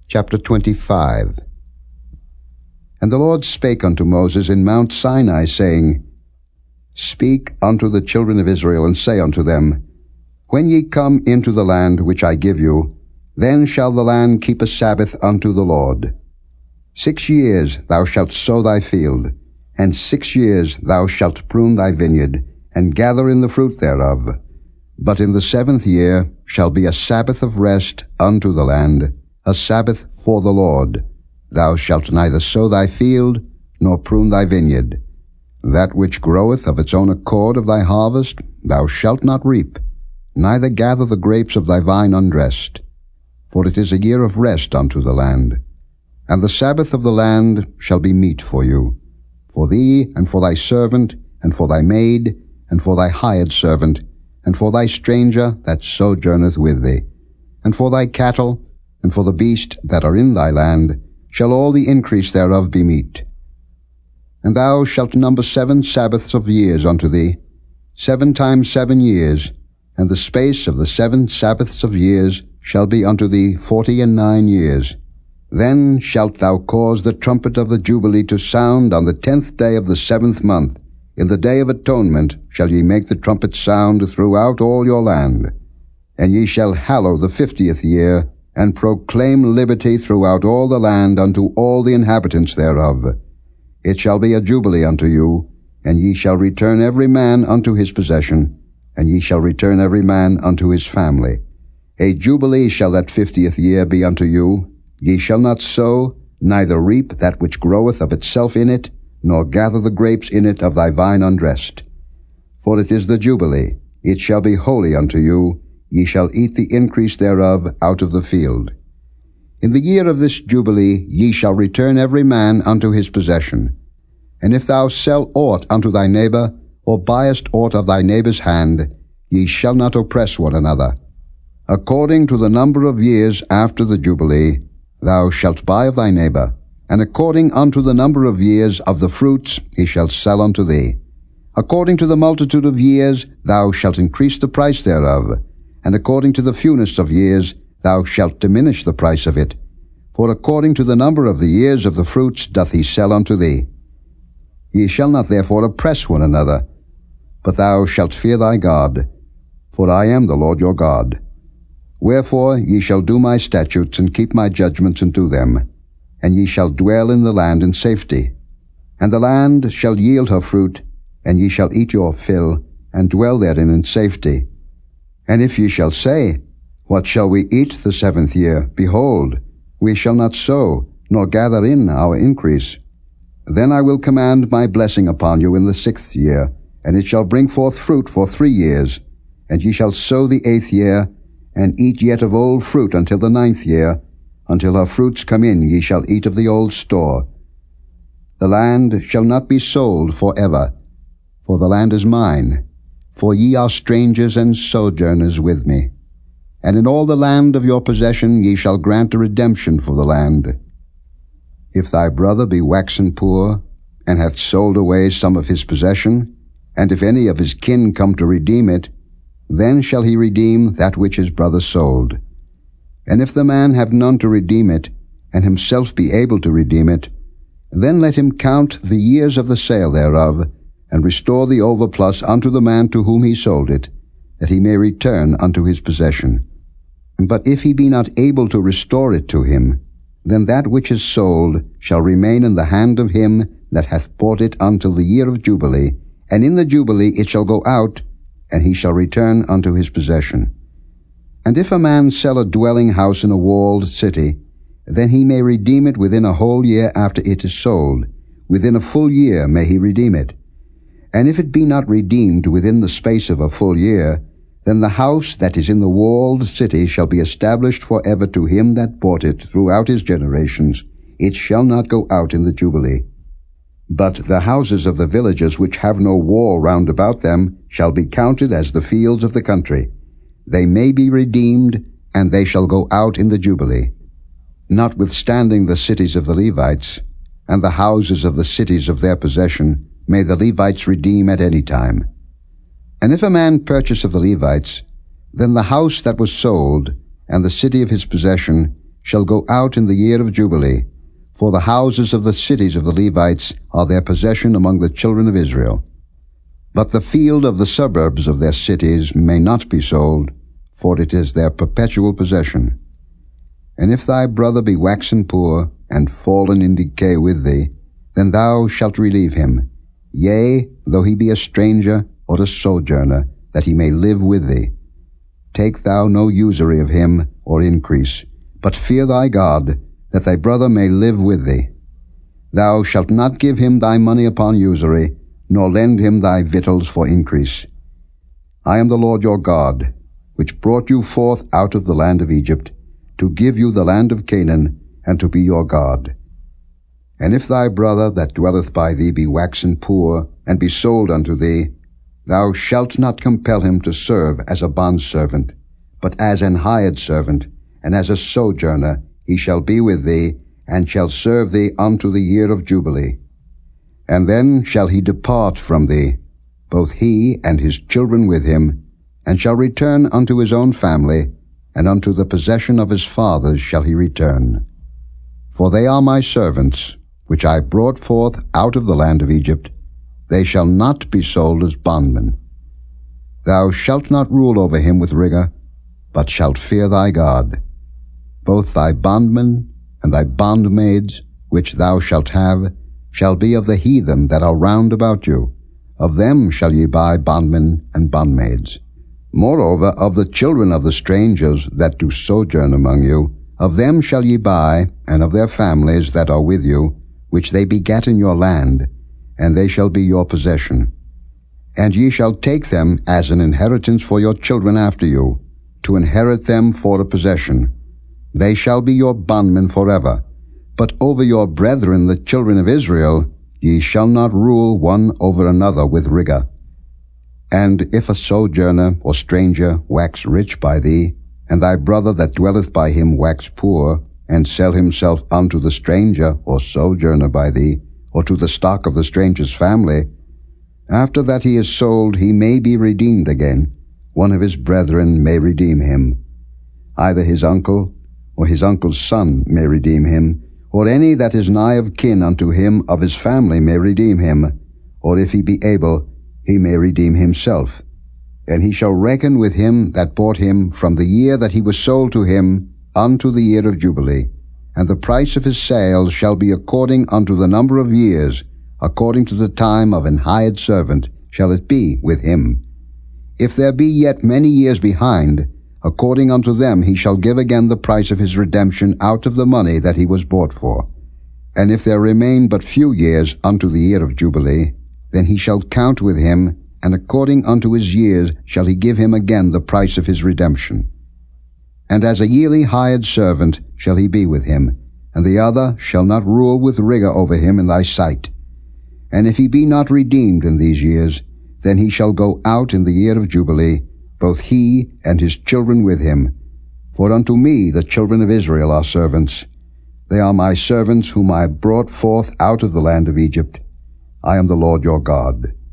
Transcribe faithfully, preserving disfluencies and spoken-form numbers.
Chapter twenty-five. And the Lord spake unto Moses in Mount Sinai, saying, Speak unto the children of Israel, and say unto them, When ye come into the land which I give you, then shall the land keep a Sabbath unto the Lord. Six years thou shalt sow thy field, and six years thou shalt prune thy vineyard, and gather in the fruit thereof. But in the seventh year shall be a Sabbath of rest unto the land, a Sabbath for the Lord. Thou shalt neither sow thy field, nor prune thy vineyard. That which groweth of its own accord of thy harvest thou shalt not reap, neither gather the grapes of thy vine undressed. For it is a year of rest unto the land. And the Sabbath of the land shall be meat for you, for thee, and for thy servant, and for thy maid, and for thy hired servant, and for thy stranger that sojourneth with thee, and for thy cattle, and for the beast that are in thy land, shall all the increase thereof be meat. And thou shalt number seven Sabbaths of years unto thee, seven times seven years, and the space of the seven Sabbaths of years shall be unto thee forty and nine years. Then shalt thou cause the trumpet of the Jubilee to sound on the tenth day of the seventh month. In the day of atonement shall ye make the trumpet sound throughout all your land. And ye shall hallow the fiftieth year, and proclaim liberty throughout all the land unto all the inhabitants thereof. It shall be a jubilee unto you, and ye shall return every man unto his possession, and ye shall return every man unto his family. A jubilee shall that fiftieth year be unto you. Ye shall not sow, neither reap that which groweth of itself in it, nor gather the grapes in it of thy vine undressed. For it is the Jubilee, it shall be holy unto you, ye shall eat the increase thereof out of the field. In the year of this Jubilee ye shall return every man unto his possession. And if thou sell aught unto thy neighbor, or buyest aught of thy neighbor's hand, ye shall not oppress one another. According to the number of years after the Jubilee, thou shalt buy of thy neighbor, and according unto the number of years of the fruits he shall sell unto thee. According to the multitude of years thou shalt increase the price thereof, and according to the fewness of years thou shalt diminish the price of it. For according to the number of the years of the fruits doth he sell unto thee. Ye shall not therefore oppress one another, but thou shalt fear thy God, for I am the Lord your God. Wherefore ye shall do my statutes, and keep my judgments, and do them. And ye shall dwell in the land in safety. And the land shall yield her fruit, and ye shall eat your fill, and dwell therein in safety. And if ye shall say, What shall we eat the seventh year? Behold, we shall not sow, nor gather in our increase. Then I will command my blessing upon you in the sixth year, and it shall bring forth fruit for three years. And ye shall sow the eighth year, and eat yet of old fruit until the ninth year. Until her fruits come in ye shall eat of the old store. The land shall not be sold for ever, for the land is mine, for ye are strangers and sojourners with me. And in all the land of your possession ye shall grant a redemption for the land. If thy brother be waxen poor, and hath sold away some of his possession, and if any of his kin come to redeem it, then shall he redeem that which his brother sold. And if the man have none to redeem it, and himself be able to redeem it, then let him count the years of the sale thereof, and restore the overplus unto the man to whom he sold it, that he may return unto his possession. But if he be not able to restore it to him, then that which is sold shall remain in the hand of him that hath bought it until the year of Jubilee, and in the Jubilee it shall go out, and he shall return unto his possession. And if a man sell a dwelling house in a walled city, then he may redeem it within a whole year after it is sold. Within a full year may he redeem it. And if it be not redeemed within the space of a full year, then the house that is in the walled city shall be established for ever to him that bought it throughout his generations. It shall not go out in the Jubilee. But the houses of the villages which have no wall round about them shall be counted as the fields of the country. They may be redeemed, and they shall go out in the Jubilee. Notwithstanding the cities of the Levites, and the houses of the cities of their possession, may the Levites redeem at any time. And if a man purchase of the Levites, then the house that was sold, and the city of his possession, shall go out in the year of Jubilee, for the houses of the cities of the Levites are their possession among the children of Israel. But the field of the suburbs of their cities may not be sold, for it is their perpetual possession. And if thy brother be waxen poor, and fallen in decay with thee, then thou shalt relieve him, yea, though he be a stranger or a sojourner, that he may live with thee. Take thou no usury of him or increase, but fear thy God, that thy brother may live with thee. Thou shalt not give him thy money upon usury, nor lend him thy victuals for increase. I am the Lord your God, which brought you forth out of the land of Egypt, to give you the land of Canaan, and to be your God. And if thy brother that dwelleth by thee be waxen poor, and be sold unto thee, thou shalt not compel him to serve as a bondservant, but as an hired servant, and as a sojourner he shall be with thee, and shall serve thee unto the year of Jubilee. And then shall he depart from thee, both he and his children with him, and shall return unto his own family, and unto the possession of his fathers shall he return. For they are my servants, which I brought forth out of the land of Egypt. They shall not be sold as bondmen. Thou shalt not rule over him with rigor, but shalt fear thy God. Both thy bondmen and thy bondmaids, which thou shalt have, shall be of the heathen that are round about you. Of them shall ye buy bondmen and bondmaids. Moreover, of the children of the strangers that do sojourn among you, of them shall ye buy, and of their families that are with you, which they begat in your land, and they shall be your possession. And ye shall take them as an inheritance for your children after you, to inherit them for a possession. They shall be your bondmen forever. But over your brethren the children of Israel ye shall not rule one over another with rigor. And if a sojourner or stranger wax rich by thee, and thy brother that dwelleth by him wax poor, and sell himself unto the stranger or sojourner by thee, or to the stock of the stranger's family, after that he is sold he may be redeemed again. One of his brethren may redeem him. Either his uncle, or his uncle's son may redeem him, or any that is nigh of kin unto him of his family may redeem him, or if he be able, he may redeem himself. And he shall reckon with him that bought him from the year that he was sold to him unto the year of Jubilee. And the price of his sale shall be according unto the number of years, according to the time of an hired servant shall it be with him. If there be yet many years behind, according unto them he shall give again the price of his redemption out of the money that he was bought for. And if there remain but few years unto the year of Jubilee, then he shall count with him, and according unto his years shall he give him again the price of his redemption. And as a yearly hired servant shall he be with him, and the other shall not rule with rigor over him in thy sight. And if he be not redeemed in these years, then he shall go out in the year of Jubilee, both he and his children with him. For unto me the children of Israel are servants. They are my servants whom I brought forth out of the land of Egypt. I am the Lord your God.